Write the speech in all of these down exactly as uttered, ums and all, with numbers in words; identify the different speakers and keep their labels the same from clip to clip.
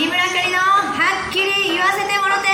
Speaker 1: 新村あかりのはっきり言わせてもろて。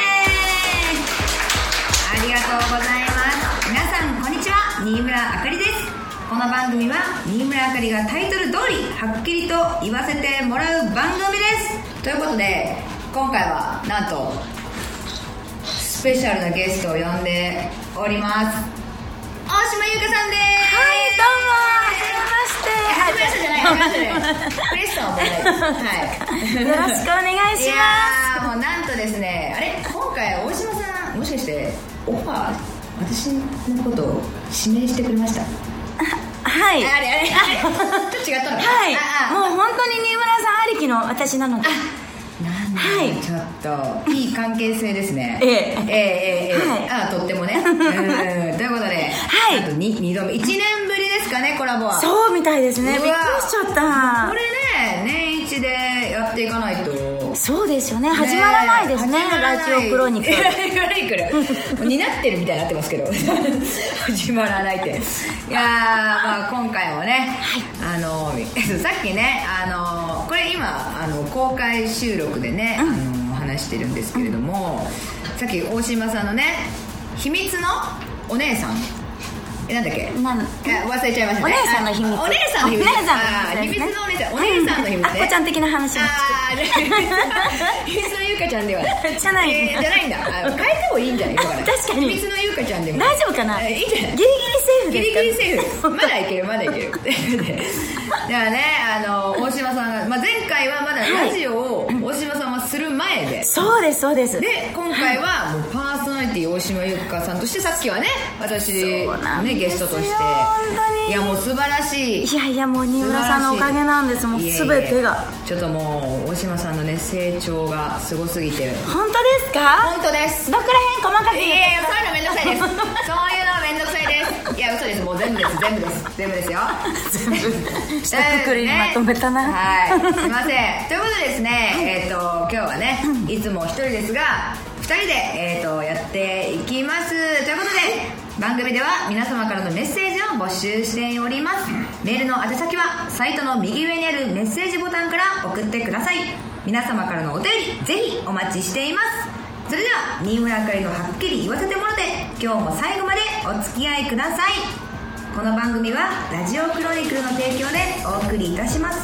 Speaker 1: ありがとうございます。皆さんこんにちは、新村あかりです。この番組は新村あかりがタイトル通りはっきりと言わせてもらう番組です。ということで今回はなんとスペシャルなゲストを呼んでおります。大島優香さんです。
Speaker 2: はい、どうも、はじめまして。
Speaker 1: はじめましてじゃない、はじめましてクリストンもないです。はい、
Speaker 2: よろしくお願いします。い
Speaker 1: やーもうなんとですね、あれ今回大島さんもしかしてオファー私のことを指名してくれました？
Speaker 2: はい。
Speaker 1: あれあれあれちょっと違ったの？
Speaker 2: はい。
Speaker 1: ああ
Speaker 2: もう本当に新村さんありきの私なので。
Speaker 1: なん
Speaker 2: はい、
Speaker 1: ちょっといい関係性ですね。
Speaker 2: ええ
Speaker 1: ええええ、
Speaker 2: はい、
Speaker 1: あとってもね。うんということで、
Speaker 2: はい、
Speaker 1: あと 2, 2度目いちねんぶりですかね、コラボは。
Speaker 2: そうみたいですね。びっくりしちゃった。
Speaker 1: これね、年一でやっていかないと。
Speaker 2: そうですよね。始まらないですね。ラジオクロニクル。
Speaker 1: クロニクルになってるみたいになってますけど始まらないって。いやー、まあ、今回もね、はい、あのさっきね、あのこれ今あの公開収録でね、うん、あの話してるんですけれども、うん、さっき大島さんのね秘密のお姉さん、え、なんだっけ、
Speaker 2: なん
Speaker 1: 忘れちゃいましたね。
Speaker 2: お姉さんの秘密。
Speaker 1: お姉さんの秘密。
Speaker 2: お姉さんの秘密、ね、
Speaker 1: 秘密のお姉さん。お姉さんの秘密ね。
Speaker 2: あっこちゃん的な話も。
Speaker 1: ああ、秘密のゆうかちゃんでは
Speaker 2: じゃない、
Speaker 1: えー、じゃないんだ。変えてもいいんじゃないのかな。
Speaker 2: 確かに。
Speaker 1: 秘密のゆうかちゃんでも
Speaker 2: 大丈夫かな。
Speaker 1: いいんじゃない。
Speaker 2: ギリギリセーフですか。
Speaker 1: ギリギリセーフ。まだいける、まだいける。じゃあね、あの大島さんが、まあ、前回はまだラジオを大島さんはする前で、
Speaker 2: そうですそうです。
Speaker 1: で今回はもうパーソナリティ大島優香さんとして、さっきはね私ねゲストとして、いやもう素晴らしい。
Speaker 2: いやいやもう新村さんのおかげなんです。もう全てが
Speaker 1: ちょっともう大島さんのね成長がすごすぎて。
Speaker 2: 本当ですか？
Speaker 1: 本当です。
Speaker 2: どこら辺細かく言う？
Speaker 1: いやいや、そういうのめんどくさいですそういうのめんどくさいです。いや嘘です、もう全部です、全部です全部ですよ
Speaker 2: 全部下くくりにまとめたな、
Speaker 1: ね、はい、すいませんということでですね、えっ、ー、と今日はねいつも一人ですがふたりで、えー、とやっていきます。ということで番組では皆様からのメッセージを募集しております。メールの宛先はサイトの右上にあるメッセージボタンから送ってください。皆様からのお便りぜひお待ちしています。それでは新村あかりのはっきり言わせてもらって、今日も最後までお付き合いください。この番組はラジオクロニクルの提供でお送りいたします。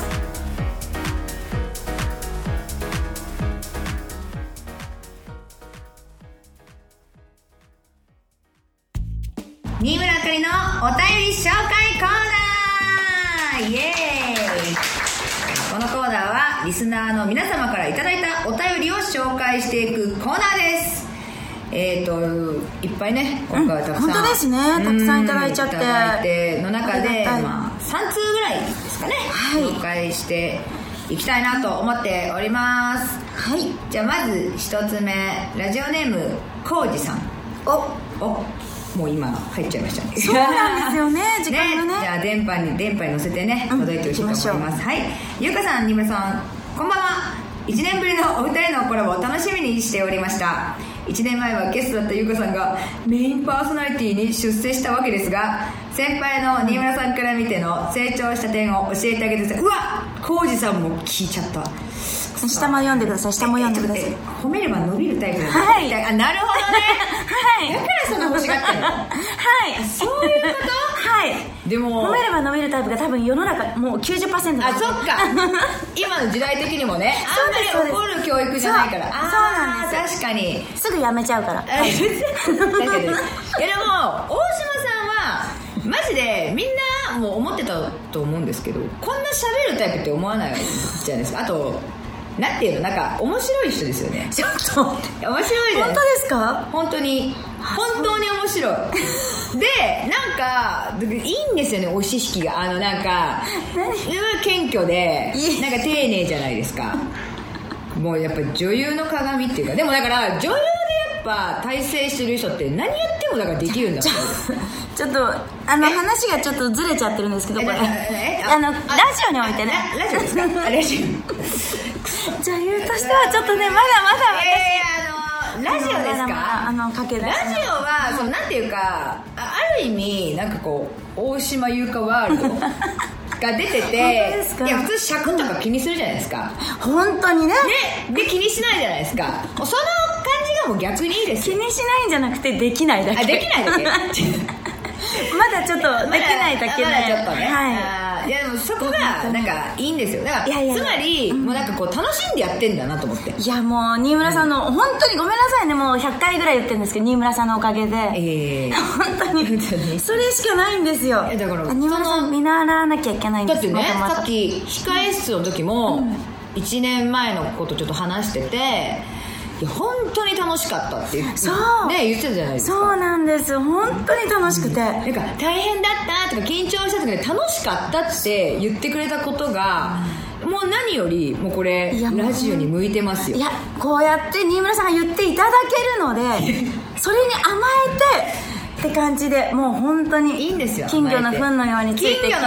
Speaker 1: 新村あかりのお便り紹介コーナー、イエーイ。このコーナーはリスナーの皆様からいただいたお便りを紹介していくコーナーです。えーといっぱいね今回はたくさん、
Speaker 2: うん、本当ですね、たくさんいただいちゃって、
Speaker 1: いただいての中で、まあ、さん通ぐらいですかね、はい、紹介していきたいなと思っております。はい、じゃあまずひとつめ、ラジオネームこうじさん。おおもう今入っちゃいましたね。
Speaker 2: そうなんですよね時間がね。
Speaker 1: ね、じゃあ電波に電波に乗せてね、届いてほしいと思います、うん、はい、ゆうかさん、にむらさん、こんばんは。いちねんぶりのお二人のコラボを楽しみにしておりました。いちねんまえはゲストだったゆうかさんがメインパーソナリティに出世したわけですが、先輩の新村さんから見ての成長した点を教えてあげてください。うわっ、浩二さんも聞いちゃった。
Speaker 2: 下も読んでください。下も読んでください。
Speaker 1: 褒めれば伸びるタイプだ、
Speaker 2: はい、
Speaker 1: あ、なるほどね
Speaker 2: はい、
Speaker 1: だからそんな欲しがってるのはい、そういうこと
Speaker 2: はい、
Speaker 1: でも
Speaker 2: 褒めれば伸びるタイプが多分世の中もう きゅうじゅっパーセント
Speaker 1: あ、そっか今の時代的にもね、あんまり怒る教育じゃないから。
Speaker 2: そう、そうなんです。
Speaker 1: 確かに
Speaker 2: すぐやめちゃうから
Speaker 1: 確かに。いやでも大島さんはマジでみんなも思ってたと思うんですけど、こんな喋るタイプって思わないじゃないですか。あとなんていうの、なんか面白い人ですよね。
Speaker 2: ちょっと
Speaker 1: 面白いじゃない
Speaker 2: 本当ですか？
Speaker 1: 本当に本当に面白いで、なんかいいんですよね、お知識が。あのなんか謙虚でなんか丁寧じゃないですか。もうやっぱ女優の鏡っていうか、でもだから女優でやっぱ大成してる人って何やってもだからできるんだから
Speaker 2: ちょっとあの話がちょっとずれちゃってるんですけど、これあのラジオにおいてね、
Speaker 1: ラジオですかラジ
Speaker 2: オ女優としてはちょっとね、まだまだ私、
Speaker 1: えー、あのラジオですか？まだ
Speaker 2: あのかけ
Speaker 1: ラジオはそうなんていうか、ある意味なんかこう大島優香ワールドが出てて、いや普通尺とか気にするじゃないですか。
Speaker 2: 本当にね。
Speaker 1: ね、で気にしないじゃないですか。その感じがもう逆にいいですよ。
Speaker 2: 気にしないんじゃなくてできないだけ。
Speaker 1: あ、できないだけ
Speaker 2: まだちょっとできないだけね。
Speaker 1: まだちょっとね、
Speaker 2: はい、
Speaker 1: いやでもそこがなんかいいんですよ。だからいやいやつまりもうなんかこう楽しんでやってんだなと思って。
Speaker 2: いやもう新村さんの、うん、本当にごめんなさいね、もうひゃっかいぐらい言ってるんですけど、新村さんのおかげで、えー、本当にそれしかないんですよ。
Speaker 1: だから
Speaker 2: 新村さん見習わなきゃいけないんですよ。
Speaker 1: だってね、さっき控え室の時もいちねんまえのことちょっと話してて、いや本当に楽しかったって言って、ね、言ってたじゃないですか。
Speaker 2: そうなんです、本当に楽しくて、うん、
Speaker 1: なんか大変だったとか緊張したとかで楽しかったって言ってくれたことが、うん、もう何よりもうこれラジオに向いてますよ。
Speaker 2: いやこうやって新村さんが言っていただけるのでそれに甘えてって感じで、もう本当に
Speaker 1: いいんですよ。
Speaker 2: 金魚の糞のようについてきます。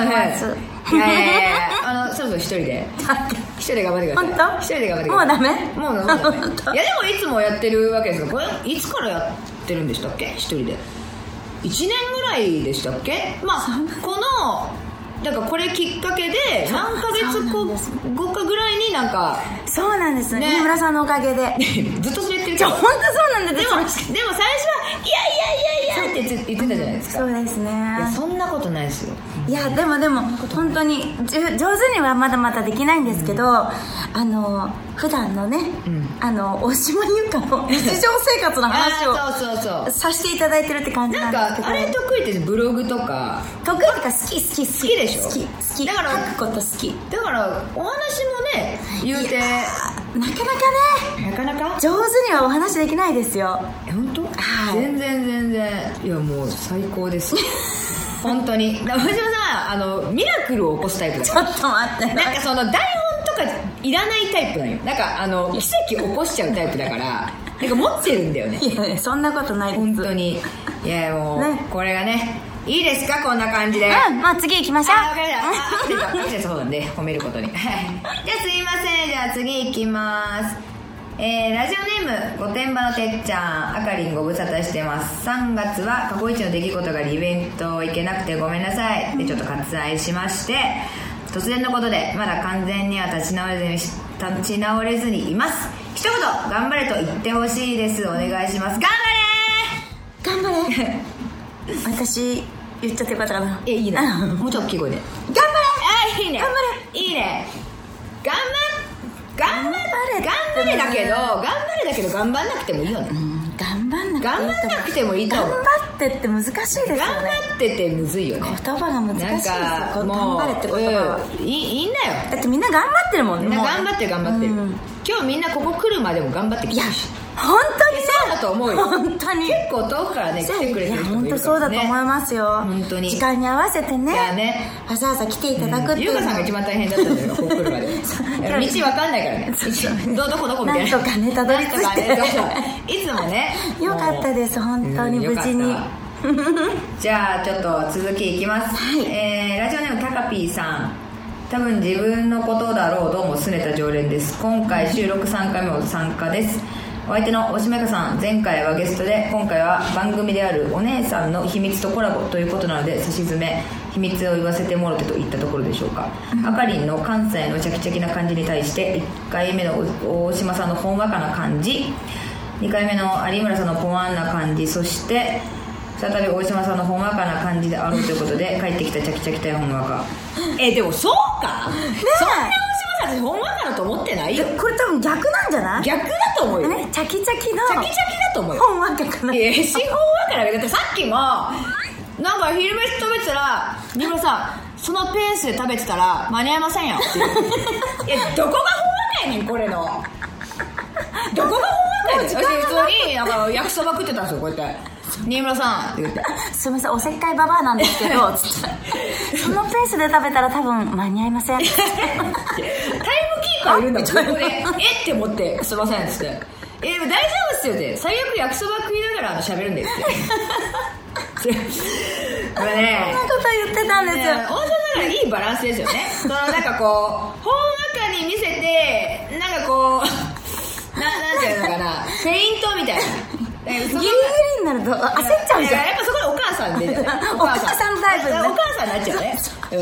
Speaker 1: いやいやいやあのそろそろ一人で一人で頑張ってください。
Speaker 2: 本当？
Speaker 1: 一人で頑張ってください。
Speaker 2: もうダメ？
Speaker 1: もうダメ。いやでもいつもやってるわけですが、これいつからやってるんでしたっけ？一人でいちねんぐらいでしたっけ？まあこのだからこれきっかけで何ヶ月後かぐらいになんか
Speaker 2: そうなんです、ね、新村さんのおかげで
Speaker 1: ずっとそれ言ってるけど
Speaker 2: 本当そうなんです。
Speaker 1: でもでも最初はいやいやいやいやって言ってたじゃないですか。
Speaker 2: そうですね。
Speaker 1: いやそんなことないですよ。
Speaker 2: いやでもでも本当に上手にはまだまだできないんですけど、うん、あの普段のね、うん、あの大島優香の日常生活の話を
Speaker 1: そうそうそう
Speaker 2: させていただいてるって感じなんですけど、
Speaker 1: なんかあれ得意ってブログとか
Speaker 2: 得意ってか好き好き好き
Speaker 1: でしょ。
Speaker 2: 好き好きだから書くこと好き
Speaker 1: だからお話もね言うて
Speaker 2: なかなかね
Speaker 1: なかなか
Speaker 2: 上手にはお話できないですよ。
Speaker 1: 本当？
Speaker 2: はい、
Speaker 1: 全然全然いやもう最高です本当に。大島さんあのミラクルを起こすタイプだから。
Speaker 2: ちょっと待って、
Speaker 1: なんかその台本とかいらないタイプなんよ。なんかあの奇跡起こしちゃうタイプだからなんか持ってるんだよね。
Speaker 2: いやいやそんなことないです
Speaker 1: 本当に。いやもう、ね、これがねいいですかこんな感じで。
Speaker 2: うん、まあ次行きましょう。
Speaker 1: あ、分かりました。そうなんで褒めることにじゃあすいません、じゃあ次行きます。えー、ラジオネーム御殿場のてっちゃん、あかりんご無沙汰してます。さんがつは過去一の出来事がありイベント行けなくてごめんなさいでちょっと割愛しまして、突然のことでまだ完全には立ち直れずに立ち直れずにいます。一言頑張れと言ってほしいです。お願いします。頑
Speaker 2: 張れ頑張れ私言っちゃってよかったかな。
Speaker 1: え、いいねもうちょっと大きい声で
Speaker 2: 頑張れ。
Speaker 1: あ、いいね
Speaker 2: 頑張れ。
Speaker 1: いいね頑張れ頑張れ頑張れだけど頑張れだけど頑張んなくてもいいよね、うん、
Speaker 2: 頑張んなくて
Speaker 1: 頑張んなくてもいいと思う。
Speaker 2: 頑張ってって難しいですよね。
Speaker 1: 頑張っててむずいよね。
Speaker 2: 言葉が難しいですよ。頑張れって言葉は、
Speaker 1: うん、いい、いいんだよ。
Speaker 2: だってみんな頑張ってるもんね。
Speaker 1: みんな頑張ってる頑張ってる、うん、今日みんなここ来るまでも頑張ってきたし。
Speaker 2: 本当に
Speaker 1: そうだと思うよ。
Speaker 2: 本当に
Speaker 1: 結構遠くからね来てくれてる人もいるからね。
Speaker 2: 本当そうだと思いますよ。
Speaker 1: 本当に
Speaker 2: 時間に合わせてね。
Speaker 1: いやね
Speaker 2: わざわざ来ていただくっていう、
Speaker 1: うん、優香さんが一番大変だったんだよここ来るまで道わかんないからねどうどこどこみたいな。
Speaker 2: なんとかねたどり着いて
Speaker 1: いつもね
Speaker 2: よかったです本当に無事に、
Speaker 1: うん、じゃあちょっと続きいきます、
Speaker 2: はい。
Speaker 1: えー、ラジオネームたかぴーさん、多分自分のことだろうどうも拗ねた常連です。今回収録さんかいめの参加です。お相手の大島優香さん、前回はゲストで今回は番組であるお姉さんの秘密とコラボということなので、差し詰め秘密を言わせてもろてといったところでしょうか、うん、あかりんの関西のチャキチャキな感じに対していっかいめの大島さんのほんわかな感じ、にかいめの有村さんのポワンな感じ、そして再び大島さんのほんわかな感じであろうということで帰ってきたチャキチャキ対ほんわかえでもそうか、ね、そんな大島さんほんわかだと思ってないよ。
Speaker 2: これ多分逆なんじゃない？
Speaker 1: 逆だと思うよ、
Speaker 2: ね、チャキチャキの
Speaker 1: チャキチャキだと思うよ。
Speaker 2: ほんわかかな。
Speaker 1: いやしほんわかだけど、だってさっきもなんか昼飯食べてたら新村さんそのペースで食べてたら間に合いませんよっていやどこがほんわかやねんこれのどこがほんわかやねん。私普通になんか焼きそば食ってたんですよこうやって新村さんって言って
Speaker 2: すみませんおせっかいババアなんですけどつってそのペースで食べたら多分間に合いませんタイム
Speaker 1: キーパーいるんだもんここでえって思ってすいませんっつってえ大丈夫っすよって最悪焼きそば食いながら喋るんだよってこれね
Speaker 2: そんなこと言ってたんですよ、
Speaker 1: ね、大島さんがいいバランスですよねそのなんかこうほんわかに見せてなんかこうななんていうのかなフェイントみたいな
Speaker 2: ギリギリになると焦っちゃうじゃん。
Speaker 1: やっぱそこでお母さんで
Speaker 2: お母さんタイプ、ね、
Speaker 1: お母さんになっちゃうね、うん、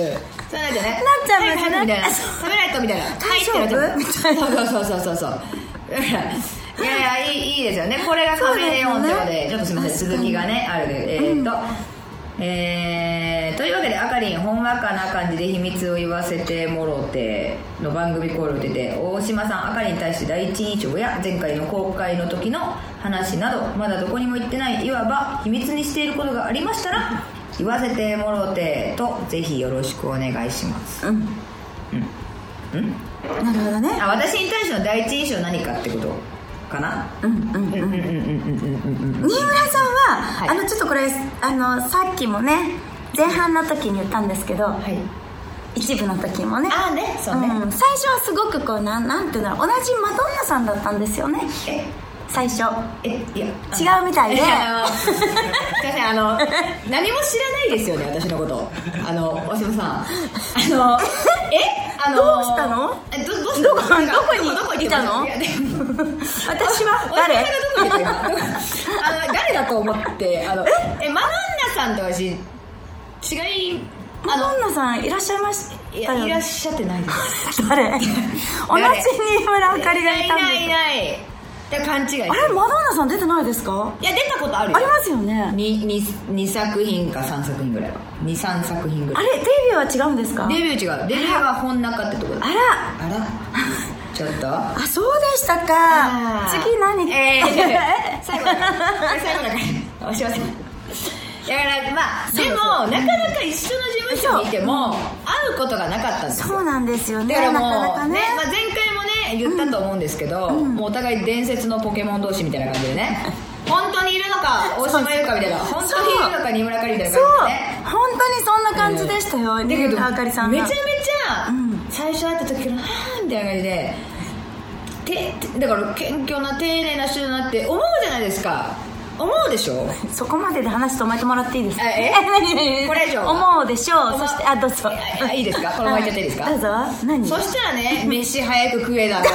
Speaker 1: そうなんじゃね。
Speaker 2: なっちゃうんですね。
Speaker 1: みたいな。食べないとみたいな。
Speaker 2: 大丈夫みたいな。
Speaker 1: そうそうそうそうそう。だからいやいやいいいいですよね。これがカメレオンということで、ちょっとすみません続きがねあるで、えー、っと。えー、というわけであかりんほんわかな感じで秘密を言わせてもろての番組コールを受けて大島さんあかりに対して第一印象や前回の公開の時の話などまだどこにも言ってないいわば秘密にしていることがありましたら言わせてもろてとぜひよろしくお願いします。うんうんうん
Speaker 2: なるほどね。
Speaker 1: あ私に対しての第一印象何かってことかな。
Speaker 2: うんうんうんうんうんうんうんうん。新村さんは、はい、あのちょっとこれあのさっきもね前半の時に言ったんですけど、はい、一部の時もね。
Speaker 1: ああねそうね、
Speaker 2: うん。最初はすごくこうなんなんていうの同じマドンナさんだったんですよね。え最初
Speaker 1: えいや
Speaker 2: 違うみたいで。
Speaker 1: あのすいませんあの何も知らないですよね私のこと。あの大島さんあのえあの
Speaker 2: どうしたの？
Speaker 1: えどどう
Speaker 2: したの？どこどこにどこにいたの？私は誰？
Speaker 1: あの誰だと思ってあのえマドンナさんと私違い
Speaker 2: マドンナさんいらっしゃいまし
Speaker 1: いやいらっしゃってないです。
Speaker 2: 誰？同じ新村あかりがいたんです。
Speaker 1: いないいない勘違い。
Speaker 2: あれマドンナさん出てないですか？
Speaker 1: いや出たことあるよ。
Speaker 2: ありますよね。
Speaker 1: にさく品かさんさく品ぐらいはにさんさく品ぐらい。
Speaker 2: あれデビューは違うんですか？
Speaker 1: デビュー違う。デビューは本中ってとこだ。
Speaker 2: あら
Speaker 1: あらちょっと
Speaker 2: あそうでしたか。次何？
Speaker 1: えー、最後だ最後だからおしません。だからまあでもなかなか一緒の事務所にいても会うことがなかったんですよ。
Speaker 2: そうなんですよね。
Speaker 1: だからもう
Speaker 2: なかなかね、
Speaker 1: ねまあ、前回もね言ったと思うんですけど、うん、もうお互い伝説のポケモン同士みたいな感じでね本当にいるのか大島優香みたいな本当にいるのか新村あかりみたいな感じでね
Speaker 2: 本当にそんな感じでしたよ、
Speaker 1: えー、だけど
Speaker 2: あかりさんが
Speaker 1: めちゃめちゃ、うん、最初会った時からはぁみたいな感じでてだから謙虚な丁寧な人だなって思うじゃないですか。思うでしょ。
Speaker 2: そこまでで話止めてもらっていいですか？
Speaker 1: えこれ以上
Speaker 2: 思うでしょう。そしてあどうぞ
Speaker 1: いいですかこのままいっちゃっていいですか？
Speaker 2: どうぞ。何
Speaker 1: そしたらね飯早く食えだろ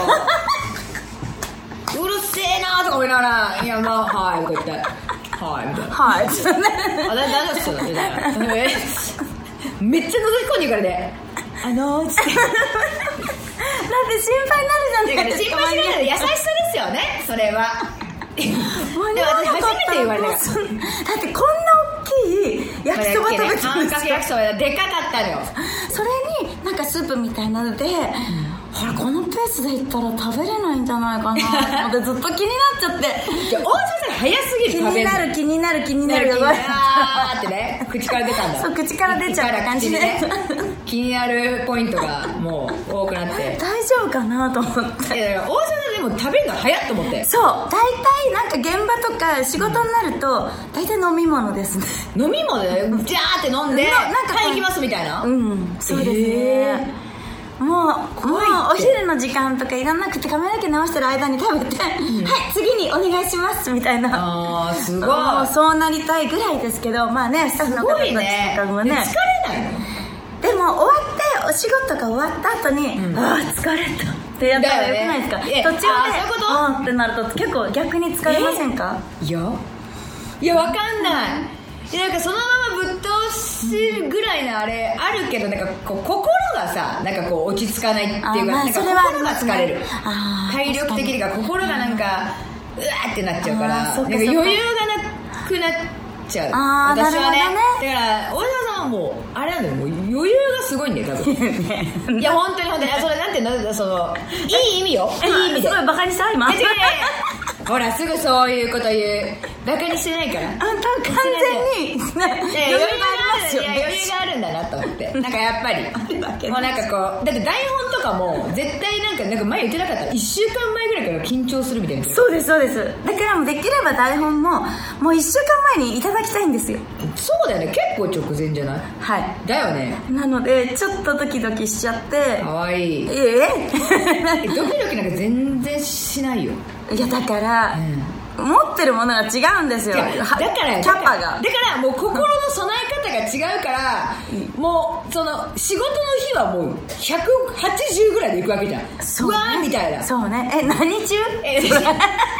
Speaker 1: うるせえなとか思いながらいやまあはいこう言ってはいみたいな
Speaker 2: はい
Speaker 1: あ大丈夫っすよみたいなめっちゃ覗き込んでいくからねあのーつってだって
Speaker 2: 心配になるじゃん。
Speaker 1: 心配しないの優しさですよねそれはでも私初めて言われた。だって
Speaker 2: こんな大きい焼きそば食べてるんですか？
Speaker 1: 半角焼きそばでかかったのよ。
Speaker 2: それになんかスープみたいなので、うん、ほらこのペースでいったら食べれないんじゃないかなってずっと気になっちゃって
Speaker 1: 大島さん早すぎる。
Speaker 2: 気になる気になる気になる
Speaker 1: あーってね口から出たんだ。
Speaker 2: そう口から出ちゃった感じで、ね、
Speaker 1: 気になるポイントがもう多くなって
Speaker 2: 大丈夫かなと思って。
Speaker 1: いや大島さんでも食べるの早っと思って。
Speaker 2: そう大体なんか現場とか仕事になると大体飲み物ですね。
Speaker 1: 飲み物でジャーって飲んでなんかはい行きますみたいな。
Speaker 2: うんそうですね、えー、もうもうお昼の時間とかいらなくて髪の毛直してる間に食べて、うん、はい次にお願いしますみたいな。
Speaker 1: あーすごい。
Speaker 2: もうそうなりたいぐらいですけどまあねスタッフの方たちとかもね
Speaker 1: 疲れないの？
Speaker 2: でも終わってお仕事が終わった後に、うん、ああ疲れたってやったらよくないですか？ね、途中でああってなると結構逆に疲れませんか？
Speaker 1: いやいやわかんない。なんかそのままぶっ通しぐらいのあれあるけどなんかこう心がさなんかこう落ち着かないっていうか、まあ、なんか心が疲れる。体力的にか心がなんかうわーってなっちゃうからなんか余裕がなくなっちゃう。
Speaker 2: あ
Speaker 1: 私はね。
Speaker 2: ね
Speaker 1: だから大島さんはもうあれなんだよもう余裕がすごいんだよ多分いや本当に本当にそれなんていうのそのいい意味よいい意味です
Speaker 2: ごいバカにした今
Speaker 1: ほらすぐそういうこと言うバカにしてないから
Speaker 2: あんた完全に余裕がありますよ。
Speaker 1: いや余裕があるんだなと思ってなんかやっぱりもうなんかこうだって台本とかも絶対なんかなんか前言ってなかったいっしゅうかんまえぐらいから緊張するみたいな。
Speaker 2: そうですそうです。だからもうできれば台本ももういっしゅうかんまえにいただきたいんですよ。
Speaker 1: そうだよね結構直前じゃない？
Speaker 2: はい
Speaker 1: だよね。
Speaker 2: なのでちょっとドキドキしちゃって
Speaker 1: かわいい。
Speaker 2: え
Speaker 1: えドキドキなんか全然しないよ。
Speaker 2: いやだから、うん、持ってるものが違うんですよ。だ
Speaker 1: から
Speaker 2: キャパが
Speaker 1: だからもう心の備え方が違うから、うん、もうその仕事の日はもうひゃくはちじゅうぐらいで行くわけじゃん。そう、ね、うわーみたいな。
Speaker 2: そうね。え何中？え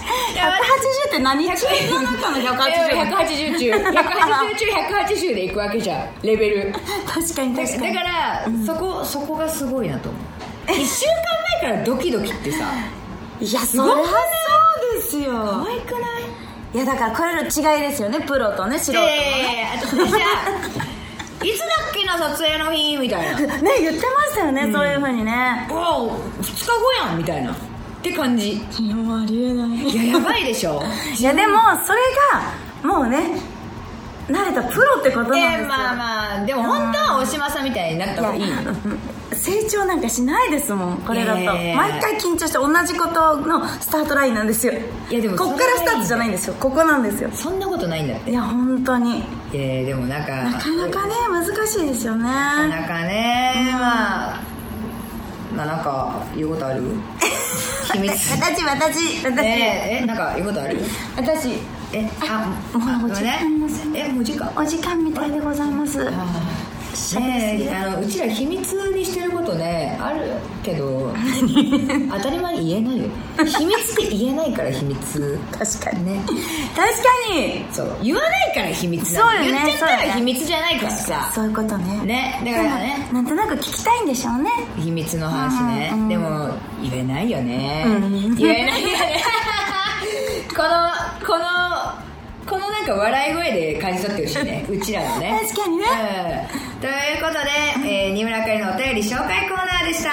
Speaker 2: ひゃくはちじゅうって何中の中のひゃくはちじゅう
Speaker 1: ひゃくはちじゅう中ひゃくはちじゅう中ひゃくはちじゅうでいくわけじゃん、レベル。
Speaker 2: 確かに確かに。
Speaker 1: だから、うん、そこそこがすごいなと思う。いっしゅうかんまえからドキドキってさ、
Speaker 2: いやそれはそうですよ。
Speaker 1: 可愛くない？
Speaker 2: いやだからこれの違いですよね、プロとね素人のね。
Speaker 1: えー、私はいつだっけな撮影の日みたいなね
Speaker 2: 言ってましたよね、うん、そういう風にね。
Speaker 1: うわふつかごやんみたいなって感じ。
Speaker 2: いやもうありえない。
Speaker 1: いややばいでしょ
Speaker 2: いやでもそれがもうね慣れたプロってことなんですよ。
Speaker 1: えー、まあまあでも本当は大島さんみたいになった方がいい。
Speaker 2: 成長なんかしないですもんこれだと、えー、毎回緊張して同じことのスタートラインなんですよ。いやでもこっからスタートじゃないんですよ、ここなんですよ。
Speaker 1: そんなことないんだって。
Speaker 2: いや本当に。
Speaker 1: えー、でもなんか
Speaker 2: なかなかね難しいですよね。
Speaker 1: なかなかね、うん、まあまあなんか言うことある秘密
Speaker 2: 私私私
Speaker 1: えー、えなんか言うことある
Speaker 2: 私
Speaker 1: えあ
Speaker 2: もうお時間です
Speaker 1: ね。えもう時間
Speaker 2: お時間みたいでございます。
Speaker 1: ねえ、あのうちら秘密にしてることねあるけど当たり前に言えないよ。秘密って言えないから秘密。
Speaker 2: 確かに
Speaker 1: ね。
Speaker 2: 確かに
Speaker 1: そう言わないから秘密だ。
Speaker 2: そうよね。
Speaker 1: 言っちゃったら秘密じゃないからさ。
Speaker 2: そういうことね。
Speaker 1: ねだからね
Speaker 2: なんとなく聞きたいんでしょうね
Speaker 1: 秘密の話ね、うん、でも言えないよね、うん、言えないよねこのこのこのなんか笑い声で感じ取ってほしいねうちらのね。
Speaker 2: 確かにね、
Speaker 1: うん、ということで、えー、新村あかりのお便り紹介コーナーでした。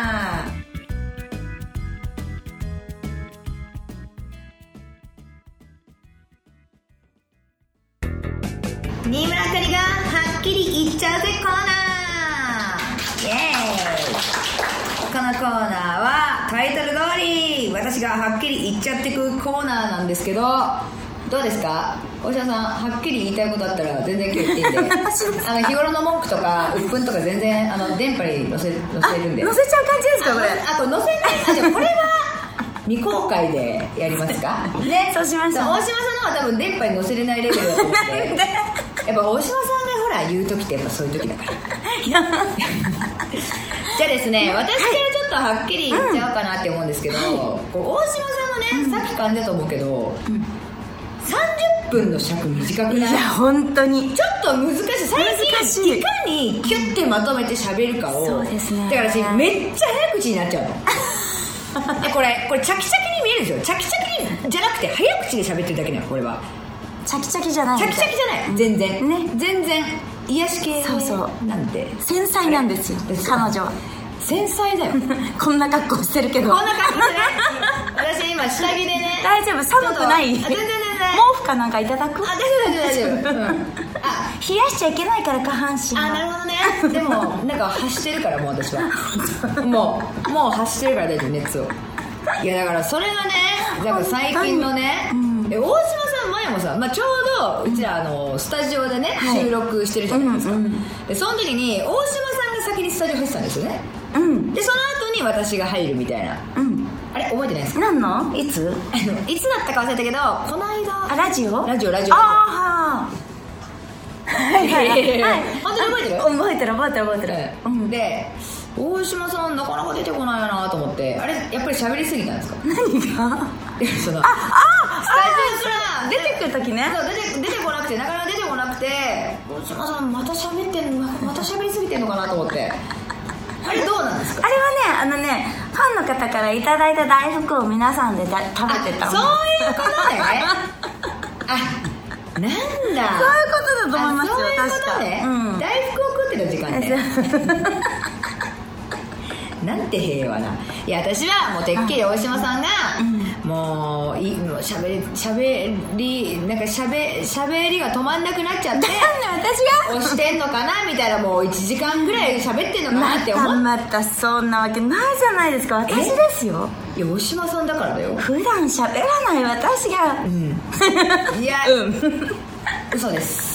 Speaker 1: 新村あかりがはっきり言っちゃうぜコーナー。イエーイ。このコーナーはタイトル通り私がはっきり言っちゃってくコーナーなんですけど、どうですか大島さん、はっきり言いたいことあったら全然今日言っていいんであの日頃の文句とか鬱憤とか全然あの電波に載せ、載せるんで。
Speaker 2: 載せちゃう感じですかこれ。
Speaker 1: あと載せないあじゃあこれは未公開でやりますかね。
Speaker 2: そうしました。
Speaker 1: 大島さんのは多分電波に載せれないレベルだと思ってやっぱ大島さんがほら言う時ってやっぱそういう時だからじゃあですね、私からちょっとはっきり言っちゃおうかなって思うんですけど、うん、こう大島さんのね、うん、さっき感じたと思うけど、うんさんじゅっぷんの尺短くない？
Speaker 2: いや本当に
Speaker 1: ちょっと難しい。最近いかにキュッてまとめて喋るかを。
Speaker 2: そうですね。
Speaker 1: だから私めっちゃ早口になっちゃうのこれこれチャキチャキに見えるんですよ。チャキチャキじゃなくて早口で喋ってるだけなのこれは。
Speaker 2: チャキチャキじゃない。
Speaker 1: チャキチャキじゃない全然ね全然癒し系
Speaker 2: そうそう
Speaker 1: なんで
Speaker 2: 繊細なんですよ彼女は。
Speaker 1: 繊細だよ
Speaker 2: こんな格好してるけど。
Speaker 1: こんな格好してね私今下着でね
Speaker 2: 大丈夫寒くない？
Speaker 1: 全然全然
Speaker 2: 毛布かなんかいただく？
Speaker 1: あ大丈夫大丈夫大丈夫、うん、あ
Speaker 2: 冷やしちゃいけないから下半身
Speaker 1: あなるほどね。でもなんか発してるからもう私はもうもう発してるから大丈夫熱を。いやだからそれがねだから最近のね、うん、え大島さん前もさ、まあ、ちょうどうちらあのスタジオでね、はい、収録してるじゃないですか、うんうん、でその時に大島さんが先にスタジオ入ってたんですよね、うん、でその後に私が入るみたいな、うん、あれ覚えてないですか？
Speaker 2: 何のいつ
Speaker 1: あのいつだったか忘れたけどこの間
Speaker 2: あラジオ
Speaker 1: ラジオラジオ
Speaker 2: ああはいはいはい
Speaker 1: 本当に覚えてる？
Speaker 2: 覚えてる覚えてる覚えてる、
Speaker 1: うん、で大島さんなかなか出てこないなと思って、あれやっぱり喋りすぎたんですか？
Speaker 2: 何が？
Speaker 1: その
Speaker 2: ああ
Speaker 1: スタジオから
Speaker 2: 出てくる時ね。
Speaker 1: そう出て出てこなくてなかなか出てこなくて大島さんまた喋ってんのまた喋りすぎてんのかなと思ってあれどうなんですか？
Speaker 2: あれはねあのねファンの方からいただいた大福を皆さんでだ食べてた。
Speaker 1: そういうことねあなんだそういうこと
Speaker 2: だと思いますよ。
Speaker 1: そういうことね、うん、大福を食ってた時間ねなんて平和な。いや私はもうてっきり大島さんが、うん、もういもうしゃべりしゃべりなんかしゃべしゃべりが止まんなくなっちゃって
Speaker 2: 私
Speaker 1: が押してんのかなみたいなもういちじかんぐらい喋ってんのかなって思って
Speaker 2: またまたそんなわけないじゃないですか。私ですよ。
Speaker 1: いや大島さんだからだよ。
Speaker 2: 普段喋らない私が、
Speaker 1: うん、いや、うん、嘘です。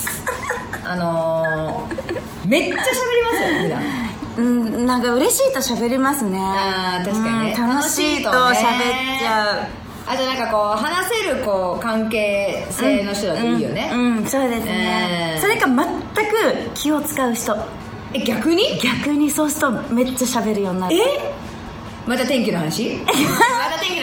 Speaker 1: あのー、めっちゃ喋りますよ普段。
Speaker 2: うん、なんか嬉しいと喋りますね。
Speaker 1: あ確かにね、
Speaker 2: うん、楽しいと喋っちゃう。
Speaker 1: あとなんかこう話せるこう関係性の人だといいよね。
Speaker 2: うん、うんうん、そうですね、えー、それか全く気を使う人。
Speaker 1: え逆に
Speaker 2: 逆にそうするとめっちゃ喋るようになる。
Speaker 1: えまた天気の話また天気の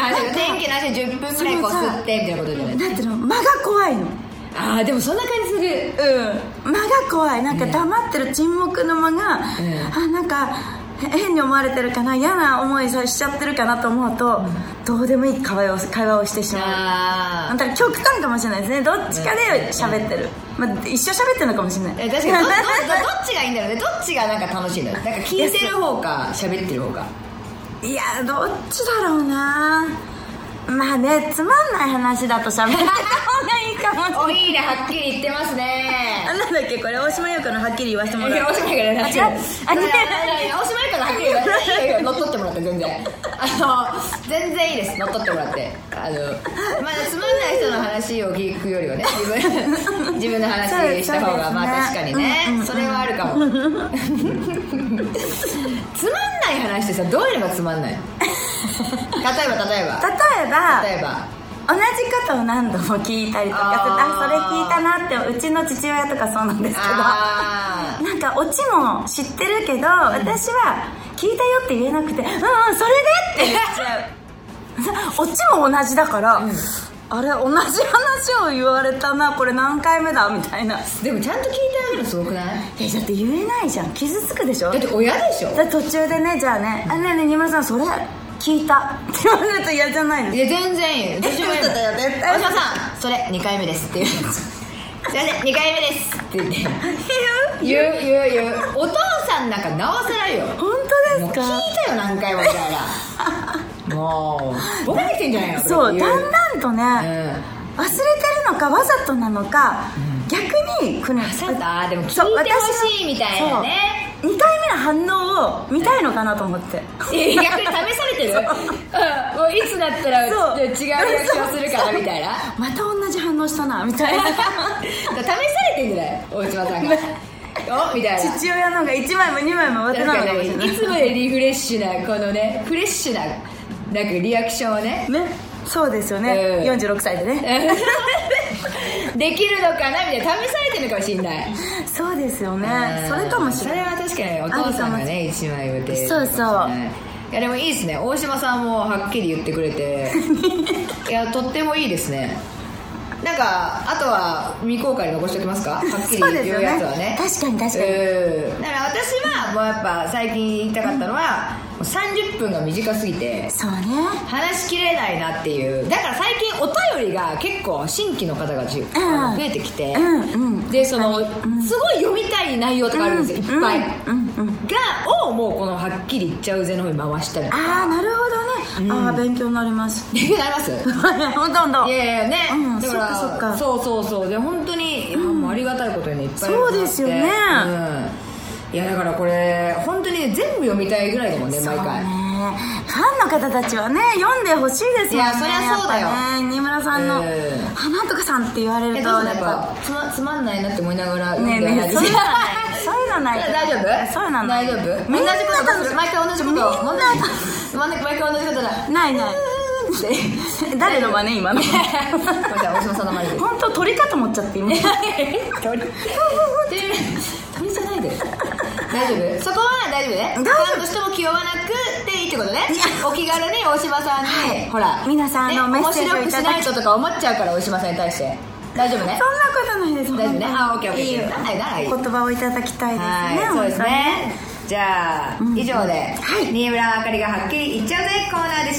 Speaker 1: 話天気の話じゅっぷんぐらいこすってみたいなことじゃない。
Speaker 2: だっての間が怖いの。
Speaker 1: ああでもそんな感じする。
Speaker 2: うん間が怖い。なんか黙ってる沈黙の間が、うん、あなんか変に思われてるかな、嫌な思いしちゃってるかなと思うと、うん、どうでもいい会話を会話をしてしまう。ああだから極端かもしれないですね。どっちかで喋ってる、まあ、一緒喋ってるのかもしれない。
Speaker 1: え確かに ど, ど, ど, どっちがいいんだろうね。どっちがなんか楽しいんだろう。なんか聞いてる方か喋ってる方か。
Speaker 2: いやどっちだろうな。まあねつまんない話だと喋った方がいいかもしれない。お
Speaker 1: いいねはっきり言ってますね。
Speaker 2: なんだっけこれ大島優子のはっきり言わせてもらう。
Speaker 1: 大島優子のはっきり
Speaker 2: あ違う
Speaker 1: あ大島優子のはっきり言わせていいよ乗っ取ってもらって全然あの全然いいです乗っ取ってもらって。あのまあつまんない人の話を聞くよりはね自分自分の話した方が、ね、まあ確かにね、うんうんうん、それはあるかもつまんない話ってさどういうのがつまんない例えば例えば
Speaker 2: 例えば
Speaker 1: 例えば
Speaker 2: 同じことを何度も聞いたりとかあそれ聞いたなってうちの父親とかそうなんですけどなんかオチも知ってるけど、うん、私は聞いたよって言えなくてうんうんそれでって言っちゃうオチも同じだから、うん、あれ同じ話を言われたなこれ何回目だみたいな。
Speaker 1: でもちゃんと聞いてあげるのすごくない？
Speaker 2: えだって言えないじゃん傷つくでしょ。
Speaker 1: だって親でしょ。
Speaker 2: だって途中でねじゃあね、うん、あねえねえ新村さんそれ聞いたって言われると嫌じゃないですか。
Speaker 1: いや全然いい。私も言うだよ絶対大島さんそれにかいめですって言うそれでにかいめですって言って言う言う言う言うお父さんなんかなおさらよ。
Speaker 2: 本当ですか。
Speaker 1: もう聞いたよ何回もみたいなもう僕が来てんじゃないの。
Speaker 2: そうだんだんとね、うん、忘れてるのかわざとなのか、うん、逆にこの
Speaker 1: わざとあでも聞いてほしいみたいなね。
Speaker 2: にかいめの反応を見たいのかなと思って。
Speaker 1: 逆に試されてるうん、もういつだったら違うリアクションするからみたいな
Speaker 2: また同じ反応したなみたいな試さ
Speaker 1: れてんじゃない大島さんがおみたいな。
Speaker 2: 父親の方がいちまいもにまいも終わってないのかもしれない。
Speaker 1: いつもでリフレッシュなこのねフレッシュななんかリアクションをね
Speaker 2: ねそうですよね、うん、よんじゅうろくさいでね
Speaker 1: できるのかなみたいな試されてるのかもしれない。
Speaker 2: そうですよねそれかもしれない。
Speaker 1: それは確かにお父さんがね一枚言うて
Speaker 2: そうそう
Speaker 1: いやでもいいですね。大島さんもはっきり言ってくれていやとってもいいですね。なんかあとは未公開に残しておきますかはっきり言うやつはね。
Speaker 2: 確かに確かに、
Speaker 1: うん、だから私はもうやっぱ最近言いたかったのは、うん、さんじゅっぷんが短すぎて
Speaker 2: そうね
Speaker 1: 話しきれないなっていう。だから最近お便りが結構新規の方が増えてきて、うんうん、でその、うん、すごい読みたい内容とかあるんですよ、うん、いっぱい、うんうん、がをもうこのはっきり言っちゃうぜの方に回したりとか。
Speaker 2: ああなるほどね、うん、ああ勉強になります
Speaker 1: 勉強になります
Speaker 2: ほとんど
Speaker 1: いやいやね、うん、だから
Speaker 2: そっかそっか
Speaker 1: そうそうそうで本当に、うん、もうありがたいことにねいっぱい
Speaker 2: そうですよね、うん、
Speaker 1: いやだからこれ本当に、ね、全部読みたいぐらいだもんね毎回。
Speaker 2: ファンの方たちはね読んでほしいですよね。
Speaker 1: いやそりゃそうだよ、
Speaker 2: ね、新村さんの「花とかさん」って言われると
Speaker 1: やっぱつ ま, つまんないなって思いながら読んでる、
Speaker 2: ねね、そういうのないそういうのない
Speaker 1: 大丈夫
Speaker 2: そういうのない
Speaker 1: 大丈夫同じことする毎回同じこと毎回同じことだ
Speaker 2: ないない誰の真似今の
Speaker 1: じゃあ大島さんの真似です。
Speaker 2: 本当鳥かと思っちゃって今
Speaker 1: 鳥鳥じゃないで大丈夫そこは大丈夫ね。ファンとしても気負わなくていいってことね。お気軽に大島さんに、はい、ほら
Speaker 2: 皆さんのメッセージを
Speaker 1: 面白くしないととか思っちゃうから大島さんに対して大丈夫ね。
Speaker 2: そんなことないです。
Speaker 1: 大丈夫ね。あオッケーオッケー。いいよ
Speaker 2: 言葉をいただきたいですね。
Speaker 1: そうですね。じゃあ、うん、以上で、はい、新村あかりがはっきり言っちゃうぜコーナーでした。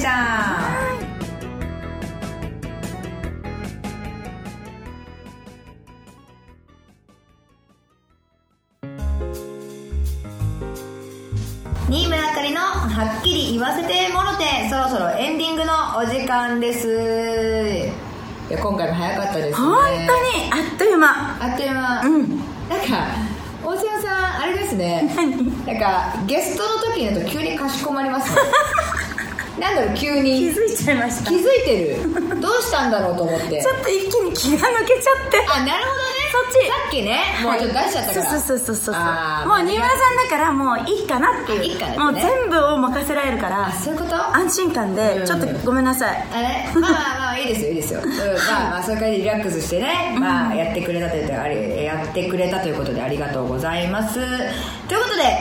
Speaker 1: 新村あかりのはっきり言わせてもろてそろそろエンディングのお時間です。いや今回も早かったですね。
Speaker 2: 本当にあっという間
Speaker 1: あっという間、うん、なんか大島さんあれですねなんかゲストの時になると急にかしこまりますねなんだろう急に
Speaker 2: 気づいちゃいました。
Speaker 1: 気づいてるどうしたんだろうと思って
Speaker 2: ちょっと一気に気が抜けちゃって
Speaker 1: あなるほどね
Speaker 2: そっち
Speaker 1: さっきねもうちょっと出しちゃったから、
Speaker 2: はい、そうそうそうそうもう新村さんだからもういいかなっていう、
Speaker 1: いいかなってね、
Speaker 2: もう全部を任せられるから
Speaker 1: そういうこと
Speaker 2: 安心感でちょっとごめんなさい、
Speaker 1: うん、あれまあまあまあいいですよいいですよ、うん、まあまあそういう感じでリラックスしてね、まあ、やってくれたというやってくれたということでありがとうございます。ということで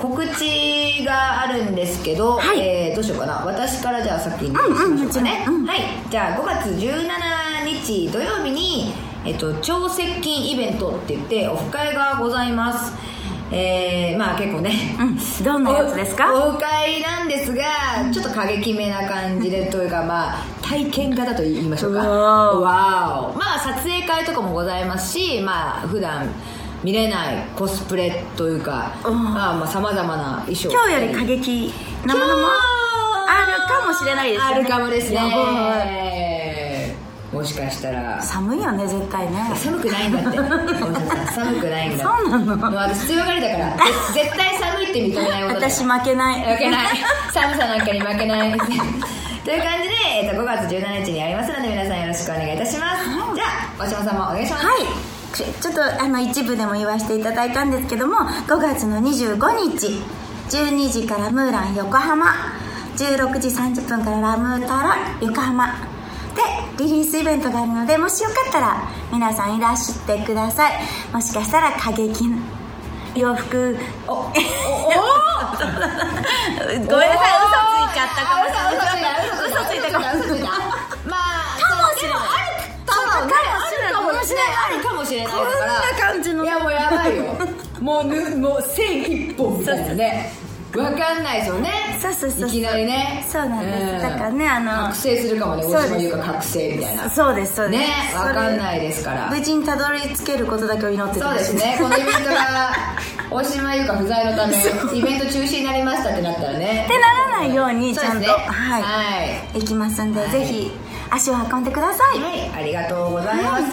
Speaker 1: 告知があるんですけど、はい、えー、どうしようかな。私からじゃあ先にしましょうかね、うんうん、はい。じゃあごがつじゅうしちにち土曜日に、えっと、超接近イベントって言ってオフ会がございます。えー、まあ結構ね、
Speaker 2: うん、どんなやつですか？
Speaker 1: オフ会なんですが、ちょっと過激めな感じでというか、まあ体験型と言いましょうか。わーお。まあ撮影会とかもございますし、まあ普段見れないコスプレというか、まあさまざまな衣装、
Speaker 2: 今日より過激なものもあるかもしれないですね。
Speaker 1: あるかもですね。もしかしたら
Speaker 2: 寒いよね、絶対ね。
Speaker 1: 寒くないんだって寒くないんだ。
Speaker 2: そうなの。
Speaker 1: もう私強がりだから絶対寒いって認めないことだ。
Speaker 2: 私負けない
Speaker 1: 負けない寒さなんかに負けないという感じで、えー、とごがつじゅうしちにちにやりますので、皆さんよろしくお願いいたします、はい、じゃあ大島さんもお願いします。
Speaker 2: はい、ちょっとあの一部でも言わせていただいたんですけども、ごがつのにじゅうごにちじゅうにじからムーラン横浜、じゅうろくじさんじゅっぷんからラムータラ横浜でリリースイベントがあるので、もしよかったら皆さんいらしてください。もしかしたら過激な洋服おおおごめんなさい、嘘ついちゃったかもしれない。嘘ついたかもしれない。まあかもしれない。
Speaker 1: かもしれない。あるかもしれない。
Speaker 2: こんな感じの。
Speaker 1: いやもうやばいよ。もうぬもう線一本みたいなね。わかんないですよね。
Speaker 2: そうそうそう。
Speaker 1: いきなりね。
Speaker 2: そうなんです。だからね、あの
Speaker 1: 覚醒するかもね。大島優香覚醒みたいな。
Speaker 2: そうですそうです。
Speaker 1: ね、わかんないですから。
Speaker 2: 無事にたどり着けることだけを祈ってて。
Speaker 1: そうですね。このイベントが大島優香不在のためイベント中止になりましたってなったらね。
Speaker 2: ってならないようにちゃんと
Speaker 1: はい
Speaker 2: 行きますんで、ぜひ足を運んでください。
Speaker 1: はい、ありがとうございます。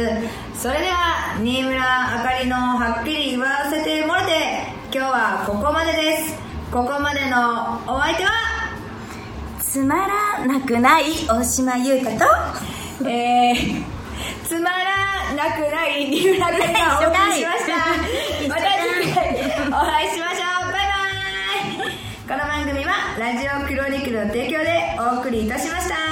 Speaker 1: それでは新村あかりのはっきり言わせてもらって、今日はここまでです。ここまでのお相手は
Speaker 2: つまらなくない大島優香と、
Speaker 1: えー、つまらなくない新村あかりがお送りしました。また次回お会いしましょう。バイバイ。この番組はラジオクロニクルの提供でお送りいたしました。